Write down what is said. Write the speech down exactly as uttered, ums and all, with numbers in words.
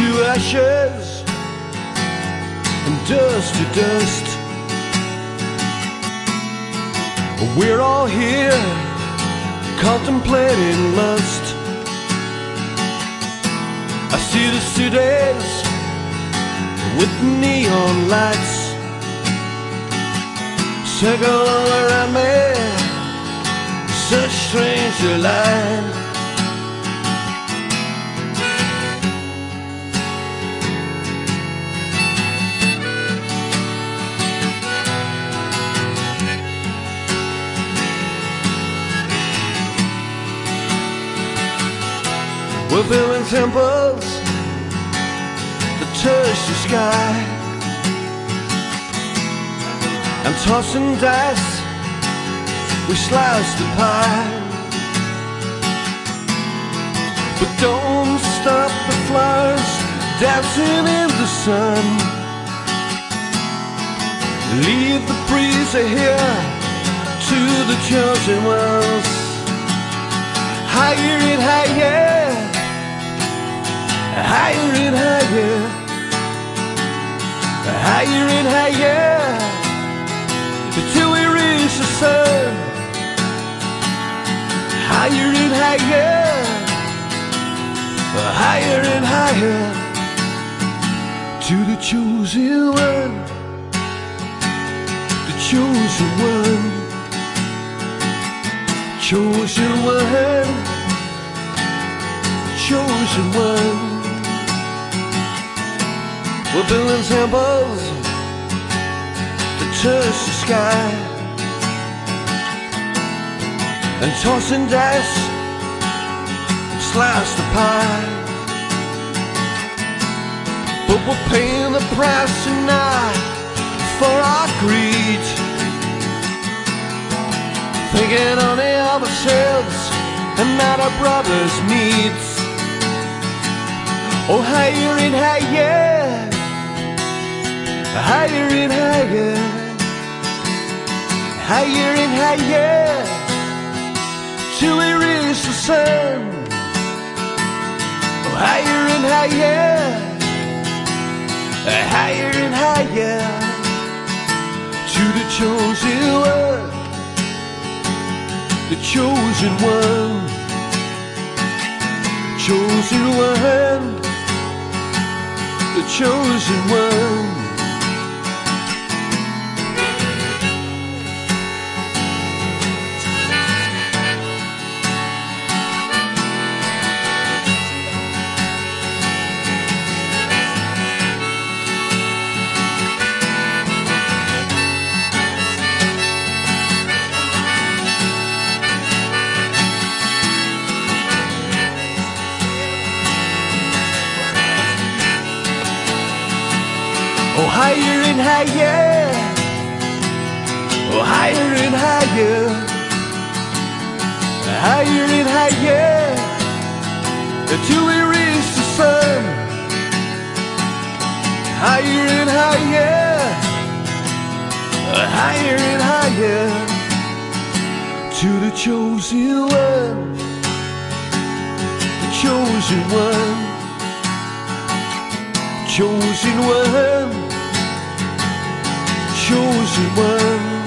to ashes and dust to dust. We're all here contemplating lust. I see the cities with neon lights circle all around me, such strange delight. We're building temples that touch the sky, and tossing dice, we slice the pie. But don't stop the flowers dancing in the sun. Leave the breeze here to the chosen ones. Higher and higher, higher and higher, higher and higher, till we reach the sun. Higher and higher, higher and higher, to the chosen one, the chosen one, chosen one, chosen one. We're building temples that touch the sky, and tossing dice, slice the pie. But we're paying the price tonight for our greed, thinking only of ourselves and not our brothers' needs. Oh, higher and higher, higher and higher, higher and higher, till we reach the sun. Oh, higher and higher, higher and higher, to the chosen one, the chosen one, chosen one, the chosen one. Oh, higher and higher, oh, higher and higher, higher and higher, till we reach the sun. Higher and higher, higher and higher, to the chosen one, the chosen one, chosen one, chosen one.